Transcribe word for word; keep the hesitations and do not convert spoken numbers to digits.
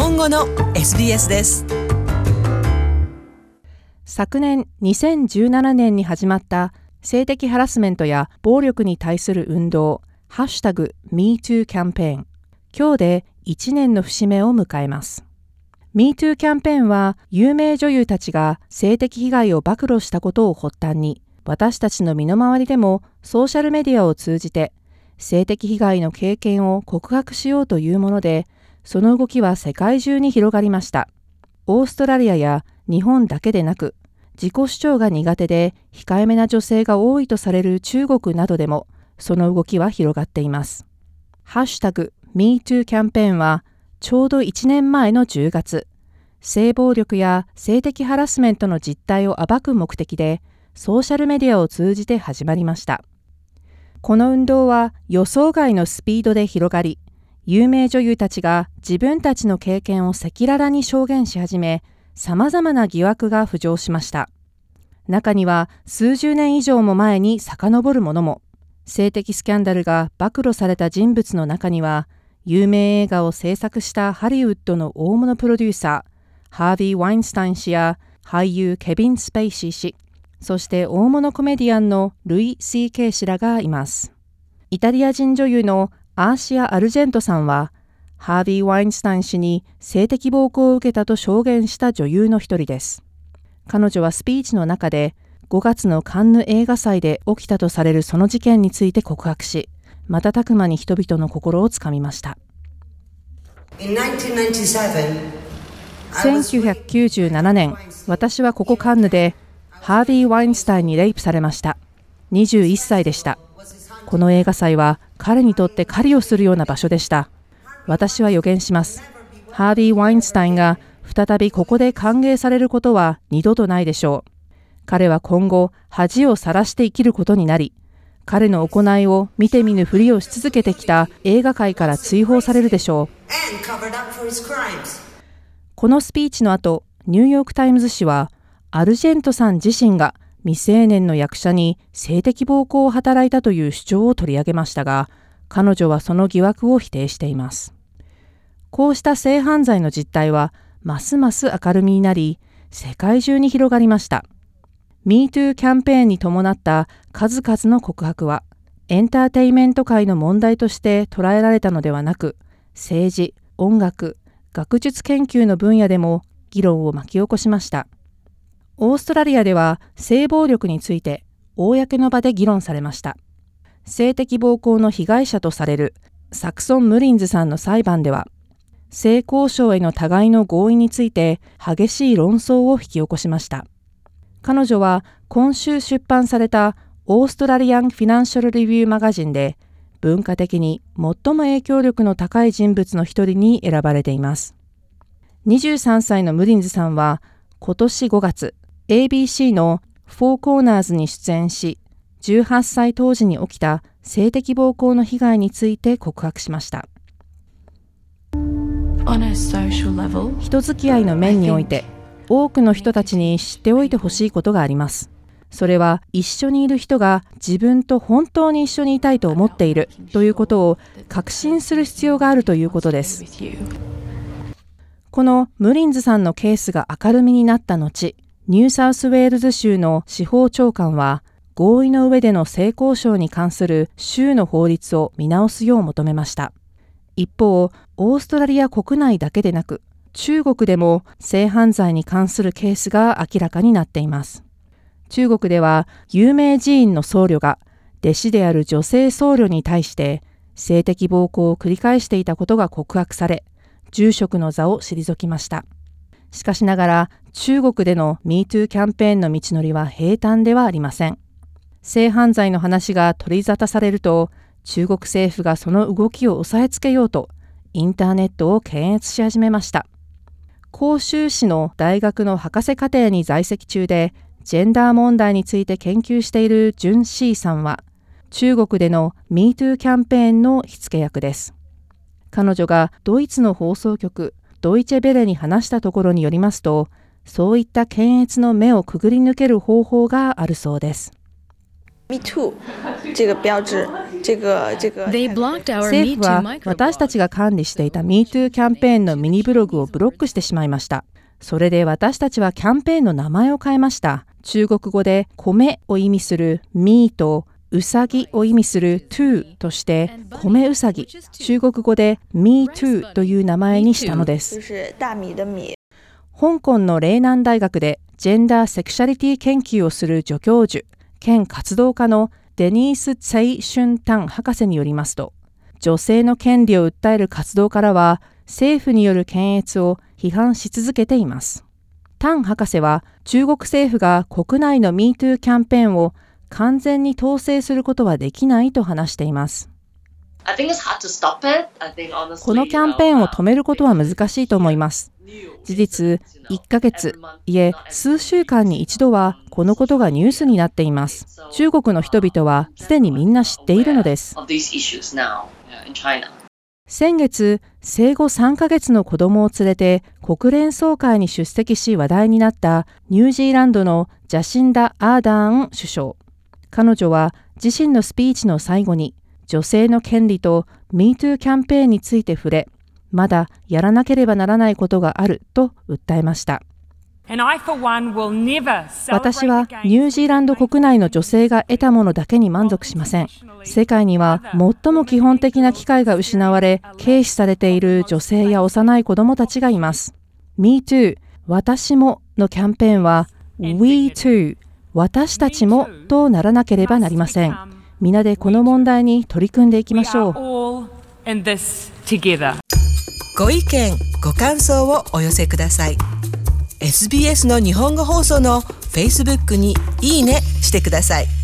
本語の エスビーエス です。 昨年にせんじゅうななねんに始まった性的ハラスメントや暴力に対する運動ハッシュタグ ミートゥー キャンペーン、今日でいちねんの節目を迎えます。 ミートゥー キャンペーンは有名女優たちが性的被害を暴露したことを発端に、私たちの身の回りでもソーシャルメディアを通じて性的被害の経験を告白しようというもので、その動きは世界中に広がりました。オーストラリアや日本だけでなく、自己主張が苦手で控えめな女性が多いとされる中国などでもその動きは広がっています。ハッシュタグ ミートゥー キャンペーンはちょうどいちねんまえのじゅうがつ、性暴力や性的ハラスメントの実態を暴く目的でソーシャルメディアを通じて始まりました。この運動は予想外のスピードで広がり、有名女優たちが自分たちの経験を赤裸々に証言し始め、様々な疑惑が浮上しました。中には数十年以上も前に遡るものも、性的スキャンダルが暴露された人物の中には、有名映画を制作したハリウッドの大物プロデューサー、ハービー・ワインスタイン氏や俳優ケビン・スペイシー氏、そして大物コメディアンのルイ・シーケー 氏らがいます。イタリア人女優のアーシア・アルジェントさんは、ハービー・ワインスタイン氏に性的暴行を受けたと証言した女優の一人です。彼女はスピーチの中で、ごがつのカンヌ映画祭で起きたとされるその事件について告白し、瞬く間に人々の心をつかみました。せんきゅうひゃくきゅうじゅうななねん、私はここカンヌで、ハービー・ワインスタインにレイプされました。にじゅういっさいでした。この映画祭は彼にとって狩りをするような場所でした。私は予言します。ハービー・ワインスタインが再びここで歓迎されることは二度とないでしょう。彼は今後恥をさらして生きることになり、彼の行いを見て見ぬふりをし続けてきた映画界から追放されるでしょう。このスピーチの後、ニューヨークタイムズ紙はアルジェントさん自身が未成年の役者に性的暴行を働いたという主張を取り上げましたが、彼女はその疑惑を否定しています。こうした性犯罪の実態はますます明るみになり、世界中に広がりました。ミートゥー キャンペーンに伴った数々の告白は、エンターテイメント界の問題として捉えられたのではなく、政治、音楽、学術研究の分野でも議論を巻き起こしました。オーストラリアでは性暴力について公の場で議論されました。性的暴行の被害者とされるサクソン・ムリンズさんの裁判では、性交渉への互いの合意について激しい論争を引き起こしました。彼女は今週出版されたオーストラリアン・フィナンシャル・リビューマガジンで、文化的に最も影響力の高い人物の一人に選ばれています。にじゅうさんさいのムリンズさんは今年ごがつ、エービーシー のフォーコーナーズに出演し、じゅうはっさい当時に起きた性的暴行の被害について告白しました。人付き合いの面において、多くの人たちに知っておいてほしいことがあります。それは一緒にいる人が自分と本当に一緒にいたいと思っているということを確信する必要があるということです。このムリンズさんのケースが明るみになった後、ニューサウスウェールズ州の司法長官は、合意の上での性交渉に関する州の法律を見直すよう求めました。一方、オーストラリア国内だけでなく、中国でも性犯罪に関するケースが明らかになっています。中国では、有名寺院の僧侶が、弟子である女性僧侶に対して、性的暴行を繰り返していたことが告白され、住職の座を退きました。しかしながら、中国での ミートゥー キャンペーンの道のりは平坦ではありません。性犯罪の話が取り沙汰されると、中国政府がその動きを押さえつけようと、インターネットを検閲し始めました。広州市の大学の博士課程に在籍中で、ジェンダー問題について研究しているジュン・シーさんは、中国での ミートゥー キャンペーンの火付け役です。彼女がドイツの放送局、ドイチェベレに話したところによりますと、そういった検閲の目をくぐり抜ける方法があるそうです。 Me too 这个标志这个这个 They blocked our 政 Me 府は Too 私た microblog. ちが管理していた ミートゥー キャンペーンのミニブログをブロックしてしまいました。それで私たちはキャンペーンの名前を変えました。中国語で米を意味する Me とうさぎを意味する To として米うさぎ、中国語で Me Too という名前にしたので。 就是是大米的米。 香港の嶺南大学でジェンダーセクシャリティ研究をする助教授兼活動家のデニース・ツェイ・シュンタン博士によりますと、女性の権利を訴える活動からは政府による検閲を批判し続けています。タン博士は中国政府が国内の Me Too キャンペーンを完全に統制することはできないと話しています。このキャンペーンを止めることは難しいと思います。事実、いっかげつ、いえ数週間に一度はこのことがニュースになっています。中国の人々はすでにみんな知っているのです。先月、生後さんかげつの子供を連れて国連総会に出席し話題になったニュージーランドのジャシンダ・アーダーン首相。彼女は自身のスピーチの最後に女性の権利と Me Too キャンペーンについて触れ、まだやらなければならないことがあると訴えました。私はニュージーランド国内の女性が得たものだけに満足しません。世界には最も基本的な機会が失われ、軽視されている女性や幼い子どもたちがいます。Me Too 私ものキャンペーンは We Too 私たちもとならなければなりません。皆でこの問題に取り組んでいきましょう。 ご意見、ご感想をお寄せください。エスビーエス の日本語放送の Facebook にいいねしてください。